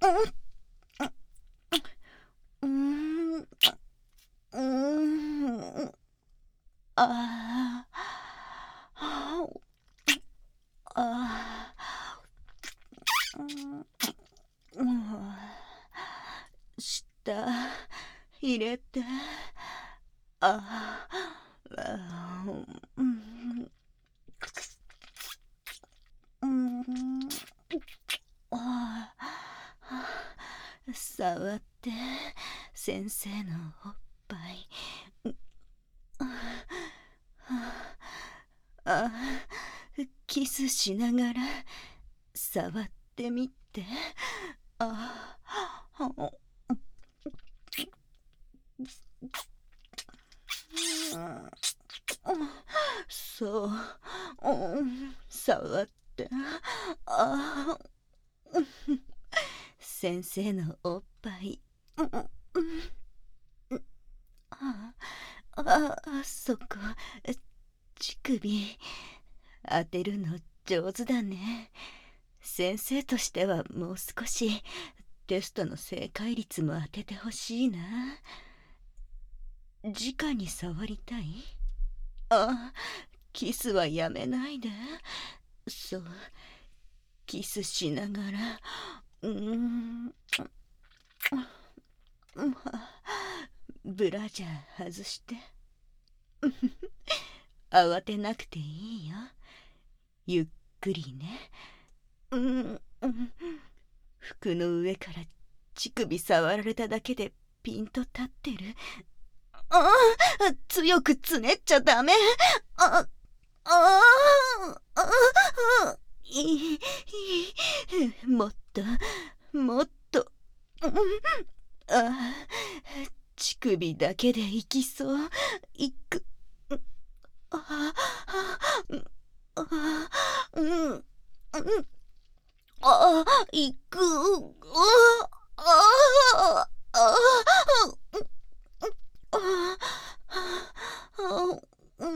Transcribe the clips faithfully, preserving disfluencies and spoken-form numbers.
うん、うん、ああ、ああ、うん、舌入れて、ああ、うん、うん、ああ、触って先生のおっぱい、ああ、キスしながら触ってみて。ああ、そう、うん、触って。ああ、先生のおっぱい。うん、ああ、あ、そこ、乳首当てるの上手だね。先生としてはもう少しテストの正解率も当ててほしいな。直に触りたい？あ、キスはやめないで。そう、キスしながら、うーん、ブラジャー外して。慌てなくていいよ。ゆっくりね。うん、服の上から乳首触られただけでピンと立ってる。ああ、強くつねっちゃダメ。あああ、いい、もっともっと、あ、乳首だけでいきそう。いく、ああ、うん、あ、いく、ああ、ああ、うん、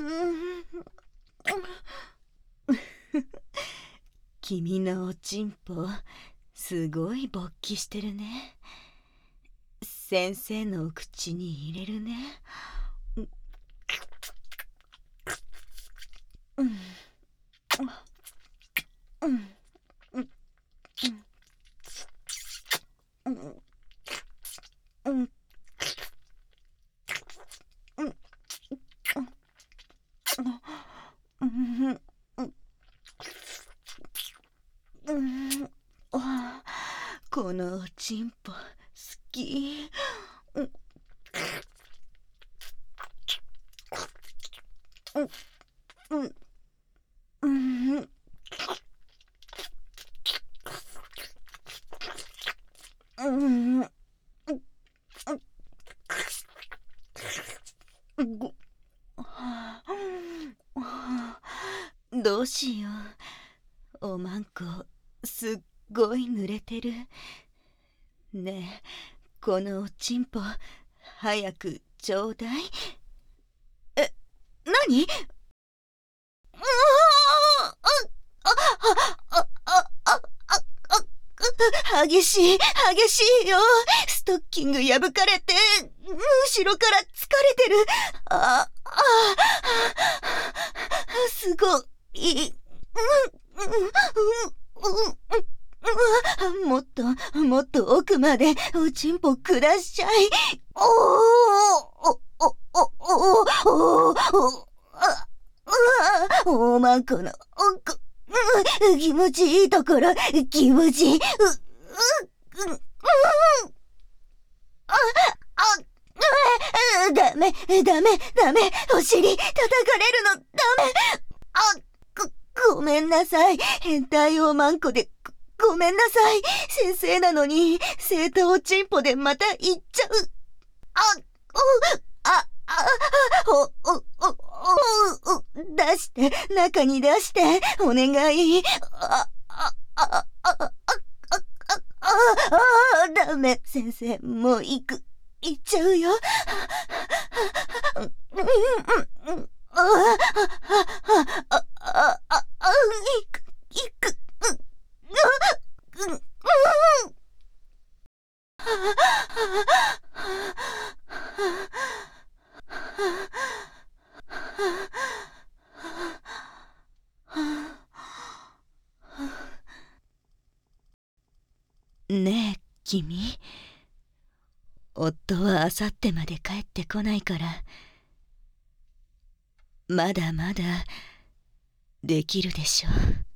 君のおちんぽすごい勃起してるね。先生のお口に入れるね。うん、うん、うん、うん、うん、うん、うん、あ、このおちんぽ好き。うん、うん、うん、うん、うん、ご、はあ、どうしよう。おまんこすっごい濡れてる。ねえ、このおちんぽ早くちょうだい。え、なに？激しい、激しいよ。ストッキング破かれて、後ろから疲れてる。あ、あ、すごい。もっと、もっと奥までおちんぽくだしちゃい。おー、お、お、お、お、お、お、あ、おまんこの、おこ、うん、気持ちいいところ、気持ちいい。う、う、う、う、あ、あ、ダメ、ダメ、ダメ、お尻叩かれるの、ダメ。あ、ご、ごめんなさい。変態おまんこで、ご、ごめんなさい。先生なのに、生徒おちんぽでまた行っちゃう。あ、お、あ、あ、お、お、お、お、お、出して、中に出して、お願い。あ、あ、あ、あ、あ、あ、あ、あ、ダメ。先生、もう行く。行っちゃうよ。うん、うん、うん。あ、あ、あ、あ、あ、行く、行く。うん、うん、うん。 ねえ君、夫はあさってまで帰ってこないから、まだまだできるでしょ。